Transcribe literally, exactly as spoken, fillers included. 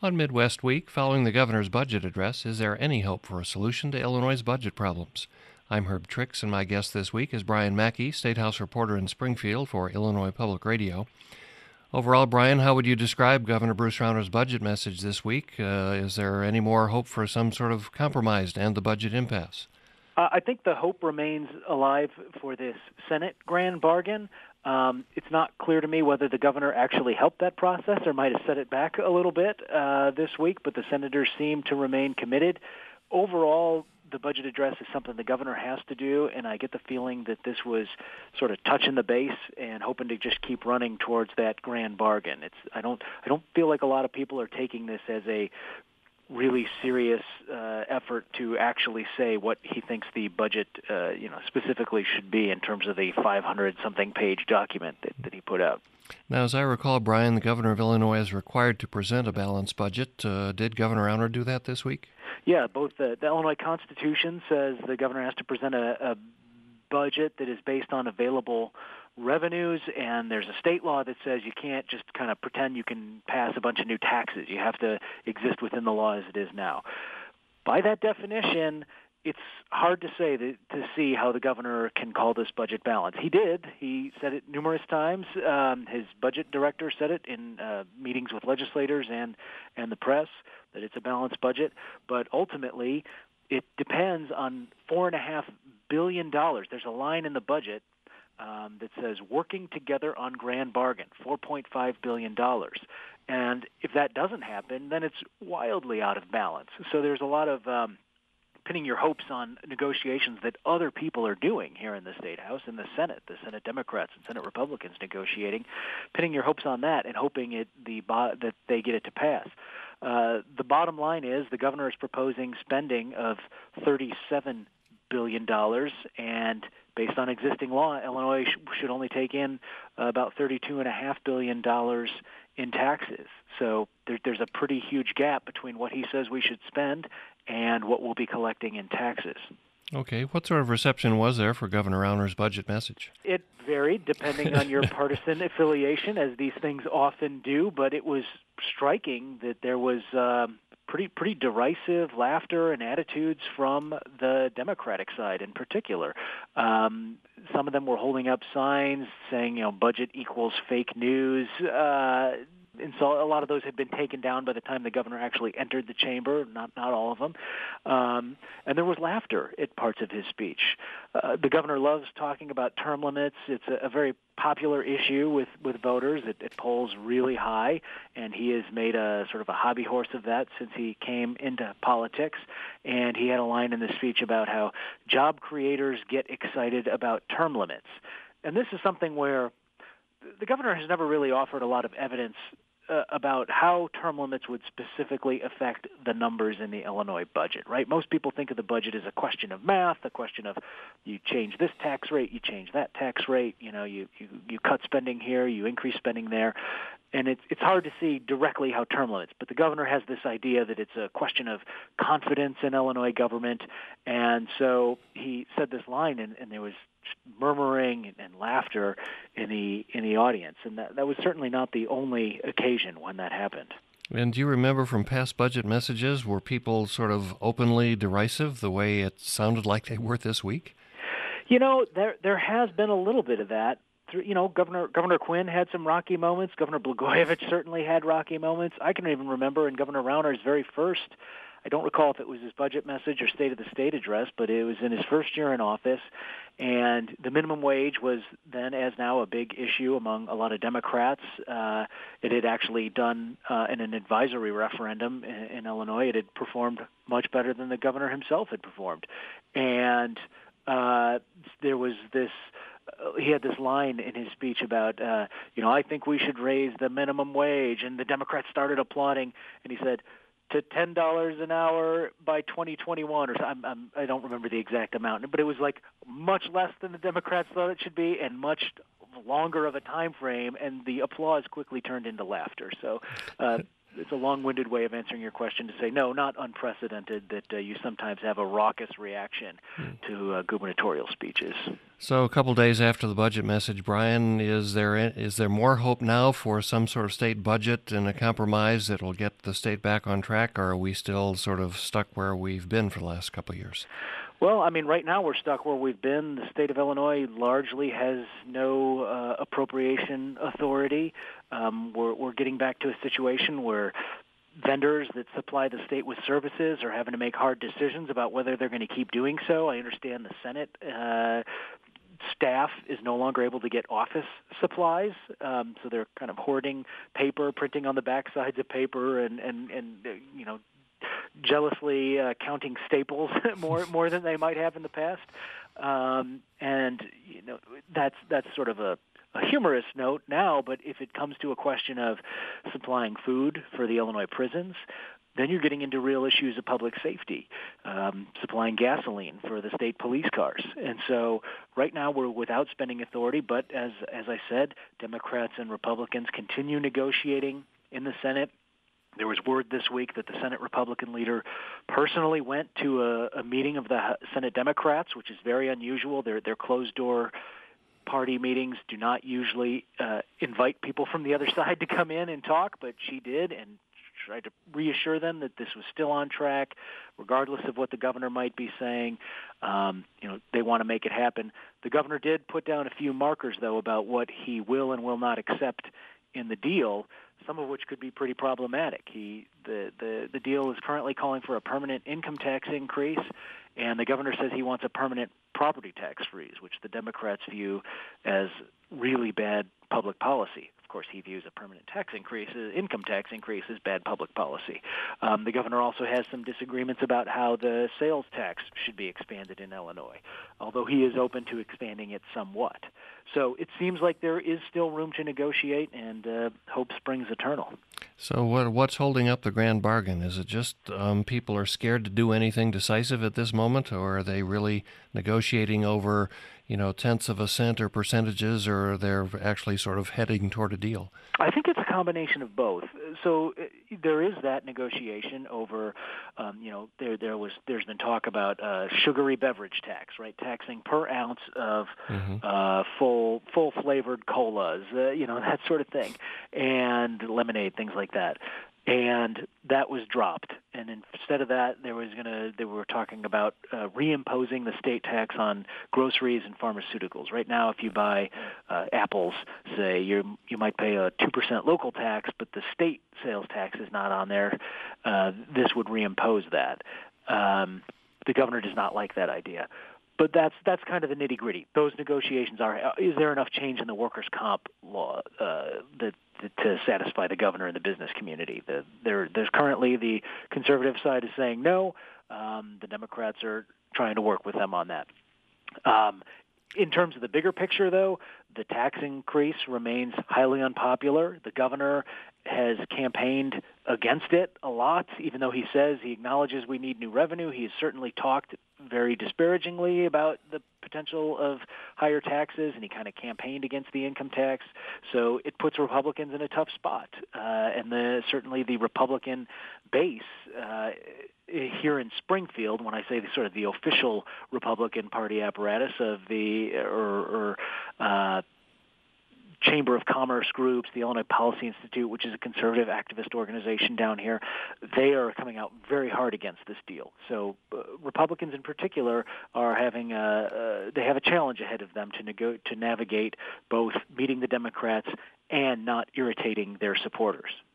On Midwest Week, following the governor's budget address, is there any hope for a solution to Illinois' budget problems? I'm Herb Trix, and my guest this week is Brian Mackey, State House reporter in Springfield for Illinois Public Radio. Overall, Brian, how would you describe Governor Bruce Rauner's budget message this week? Uh, is there any more hope for some sort of compromise to end the budget impasse? Uh, I think the hope remains alive for this Senate grand bargain. Um, it's not clear to me whether the governor actually helped that process or might have set it back a little bit uh, this week, but the senators seem to remain committed. Overall, the budget address is something the governor has to do, and I get the feeling that this was sort of touching the base and hoping to just keep running towards that grand bargain. It's I don't I don't feel like a lot of people are taking this as a really serious uh, effort to actually say what he thinks the budget, uh, you know, specifically should be in terms of the five hundred something page document that, that he put out. Now, as I recall, Brian, the governor of Illinois is required to present a balanced budget. Uh, did Governor Rauner do that this week? Yeah, both the, the Illinois Constitution says the governor has to present a, a budget that is based on available revenues, and there's a state law that says you can't just kind of pretend you can pass a bunch of new taxes. You have to exist within the law as it is now. By that definition, it's hard to say that, to see how the governor can call this budget balanced. He did. He said it numerous times. Um, his budget director said it in uh, meetings with legislators and, and the press, that it's a balanced budget. But ultimately, it depends on four point five billion dollars. There's a line in the budget Um, that says working together on grand bargain, four point five billion dollars. And if that doesn't happen, then it's wildly out of balance. So there's a lot of um, pinning your hopes on negotiations that other people are doing here in the State House, in the Senate, the Senate Democrats and Senate Republicans negotiating, pinning your hopes on that and hoping it the that they get it to pass. Uh, the bottom line is the governor is proposing spending of thirty-seven billion dollars, and based on existing law, Illinois sh- should only take in uh, about thirty-two point five billion dollars in taxes. So there, there's a pretty huge gap between what he says we should spend and what we'll be collecting in taxes. Okay. What sort of reception was there for Governor Rauner's budget message? It varied depending on your partisan affiliation, as these things often do, but it was striking that there was um, pretty pretty derisive laughter and attitudes from the Democratic side in particular. Um, some of them were holding up signs saying, you know, budget equals fake news. Uh, and so a lot of those had been taken down by the time the governor actually entered the chamber, not not all of them. Um, and there was laughter at parts of his speech. Uh, the governor loves talking about term limits. It's a, a very popular issue with, with voters. It, it polls really high, and he has made a sort of a hobby horse of that since he came into politics. And he had a line in the speech about how job creators get excited about term limits. And this is something where the governor has never really offered a lot of evidence uh, about how term limits would specifically affect the numbers in the Illinois budget, right? Most people think of the budget as a question of math, a question of you change this tax rate, you change that tax rate, you know, you, you, you cut spending here, you increase spending there. And it's it's hard to see directly how term limits, but the governor has this idea that it's a question of confidence in Illinois government, and so he said this line, and, and there was murmuring and, and laughter in the in the audience, and that, that was certainly not the only occasion when that happened. And do you remember from past budget messages, were people sort of openly derisive the way it sounded like they were this week? You know, there there has been a little bit of that. You know, Governor Governor Quinn had some rocky moments. Governor Blagojevich certainly had rocky moments. I can even remember in Governor Rauner's very first, I don't recall if it was his budget message or State of the State address, but it was in his first year in office, and the minimum wage was then, as now, a big issue among a lot of Democrats. Uh, it had actually done uh, in an advisory referendum in, in Illinois. It had performed much better than the governor himself had performed, and uh, there was this. Uh, he had this line in his speech about, uh, you know, I think we should raise the minimum wage, and the Democrats started applauding, and he said, to ten dollars an hour by twenty twenty-one, or I'm, I'm, I don't remember the exact amount, but it was like much less than the Democrats thought it should be, and much longer of a time frame, and the applause quickly turned into laughter. So uh, it's a long-winded way of answering your question to say no, not unprecedented that uh, you sometimes have a raucous reaction mm. to uh, gubernatorial speeches. So a couple days after the budget message, Brian, is there is there more hope now for some sort of state budget and a compromise that will get the state back on track, or are we still sort of stuck where we've been for the last couple of years? Well, I mean, right now we're stuck where we've been. The state of Illinois largely has no uh, appropriation authority. Um, we're, we're getting back to a situation where vendors that supply the state with services are having to make hard decisions about whether they're going to keep doing so. I understand the Senate uh, staff is no longer able to get office supplies, um, so they're kind of hoarding paper, printing on the backsides of paper, and, and, and uh, you know, jealously uh, counting staples more more than they might have in the past, um, and you know that's that's sort of a, a humorous note now. But if it comes to a question of supplying food for the Illinois prisons, then you're getting into real issues of public safety, um, supplying gasoline for the state police cars. And so right now we're without spending authority. But as as I said, Democrats and Republicans continue negotiating in the Senate. There was word this week that the Senate Republican leader personally went to a, a meeting of the Senate Democrats, which is very unusual. Their their closed-door party meetings do not usually uh, invite people from the other side to come in and talk, but she did and tried to reassure them that this was still on track, regardless of what the governor might be saying. Um, you know, they want to make it happen. The governor did put down a few markers, though, about what he will and will not accept in the deal, some of which could be pretty problematic. He, the, the, the deal is currently calling for a permanent income tax increase, and the governor says he wants a permanent property tax freeze, which the Democrats view as really bad public policy. Of course, he views a permanent tax increase, income tax increase, as bad public policy. Um, the governor also has some disagreements about how the sales tax should be expanded in Illinois, although he is open to expanding it somewhat. So it seems like there is still room to negotiate, and uh, hope springs eternal. So what what's holding up the grand bargain? Is it just um, people are scared to do anything decisive at this moment, or are they really negotiating over, you know, tenths of a cent or percentages, or they're actually sort of heading toward a deal? I think it's a combination of both. So uh, there is that negotiation over, um, you know, there there was there's been talk about uh, sugary beverage tax, right? Taxing per ounce of mm-hmm. uh, full full flavored colas, uh, you know, that sort of thing, and lemonade, things like that. And that was dropped. And instead of that, there was gonna they were talking about uh, reimposing the state tax on groceries and pharmaceuticals. Right now, if you buy uh, apples, say you you might pay a two percent local tax, but the state sales tax is not on there. Uh, this would reimpose that. Um, the governor does not like that idea. But that's that's kind of the nitty gritty. Those negotiations are: is there enough change in the workers' comp law uh, that, that to satisfy the governor and the business community? The, there, there's currently the conservative side is saying no. Um, the Democrats are trying to work with them on that. Um, in terms of the bigger picture, though, the tax increase remains highly unpopular. The governor has campaigned against it a lot, even though he says he acknowledges we need new revenue. He has certainly talked very disparagingly about the potential of higher taxes, and he kind of campaigned against the income tax. So it puts Republicans in a tough spot. Uh, and the, certainly the Republican base uh, here in Springfield, when I say the sort of the official Republican Party apparatus of the or, or uh, Chamber of Commerce groups, the Illinois Policy Institute, which is a conservative activist organization down here, they are coming out very hard against this deal. So uh, Republicans in particular are having a, uh, they have a challenge ahead of them to nego- to navigate both meeting the Democrats and not irritating their supporters.